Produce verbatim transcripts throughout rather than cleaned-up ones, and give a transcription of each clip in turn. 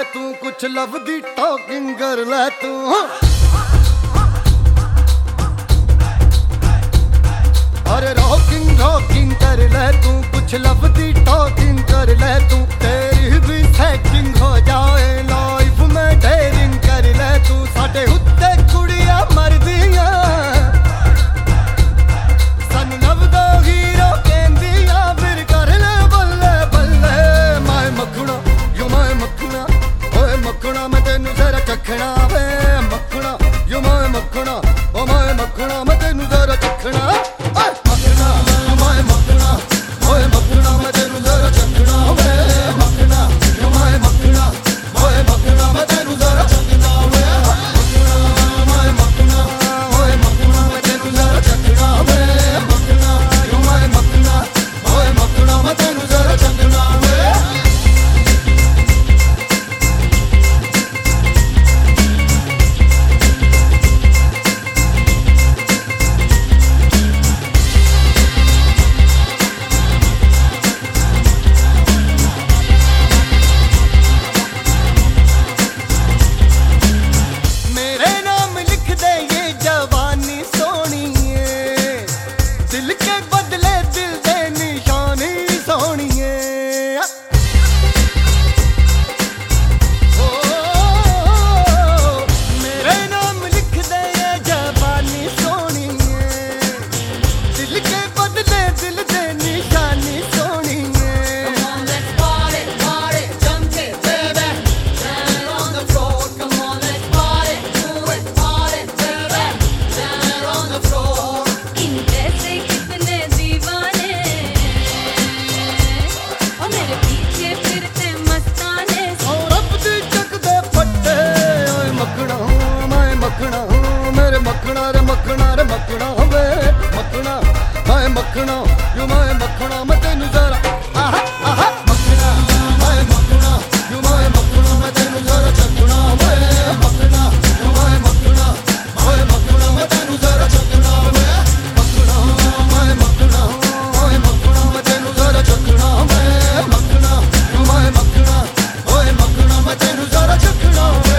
तू कुछ लफ्ज़ी टॉकिंग कर ले तू। अरे रॉकिंग रॉकिंग कर ले तू, कुछ लफ्ज़ी टॉकिंग कर ले तू। तेरी भी सेटिंग हो जाए लाइफ में डेयरिंग कर ले तू। साडे उत्ते कुड़ियां मरदियां सानू लभदा हीरो कहंदियां, फिर कर ले बल्ले बल्ले। मैं मखना यू मैं मखना, ओए मखना मैं तेनू जरा चखना वे। मखना यू मैं मखना, ओ मैं मखना मैं तेनू जरा चखना। मखना मैं मखना, ओए मखना मैं तेनू जरा चखना वे। मखना यू मैं मखना, ओए मखना मैं तेनू जरा चखना वे। मखना मैं मखना, ओए मखना मैं तेनू जरा चखना वे। मखना यू मैं मखना, ओए मखना मैं तेनू जरा चखना वे। मेरे मखना रे मखना रे मखना वे। मखना मैं मखना यू मैं मखना मैं तेनू जरा आहा आहा। मखना मैं मखना यू मैं मखना मैं तेनू जरा चखना वे। मखना यू मैं मखना, ओए मखना मैं तेनू जरा चखना वे। मखना मैं मखना, ओए मखना मैं तेनू जरा चखना वे। मखना यू मैं मखना, ओए मखना मैं तेनू जरा चखना वे।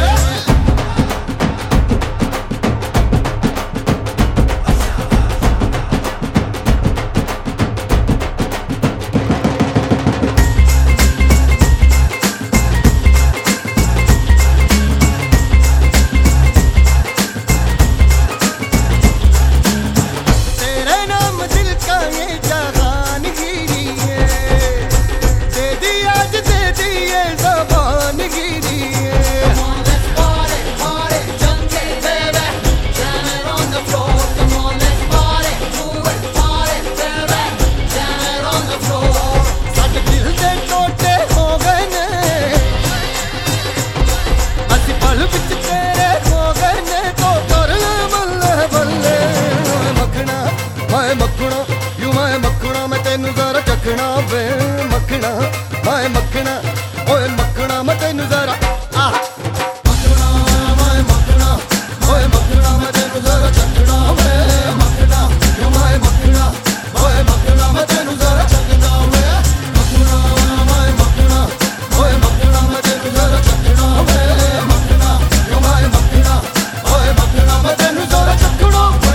मैं मखना यू मैं मखना मैं तेनू जरा चखना वे। मखना मैं मखना, ओए मखना मैं तेनू जरा आहा। मखना मैं मखना, ओए मखना मैं तेनू जरा चखना वे। मखना यू मैं मखना, ओए मखना मैं तेनू जरा चखना वे। मखना मैं मखना, ओए मखना मैं तेनू जरा चखना वे। मखना यू मैं मखना, ओए मखना मैं तेनू जरा चखना वे।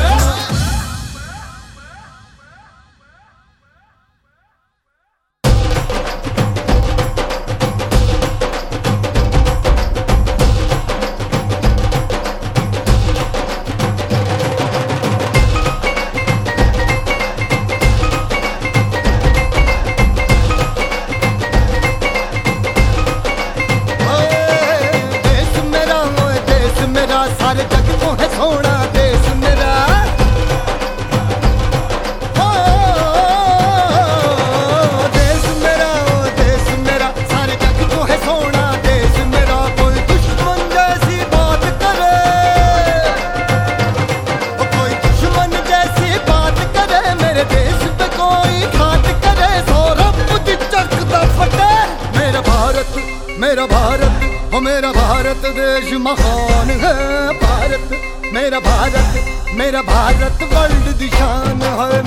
सारे जग को है सोना देश मेरा। ओ देश मेरा, ओ देश मेरा, सारे जग को है सोना देश मेरा। कोई दुश्मन जैसी बात करे, ओ कोई दुश्मन जैसी बात करे, मेरे देश पे कोई घात करे, सौरभ मुझे चकदा फटे। मेरा भारत मेरा भारत, ओ मेरा भारत देश महान है। भारत मेरा भारत, मेरा भारत वर्ल्ड दी शान है।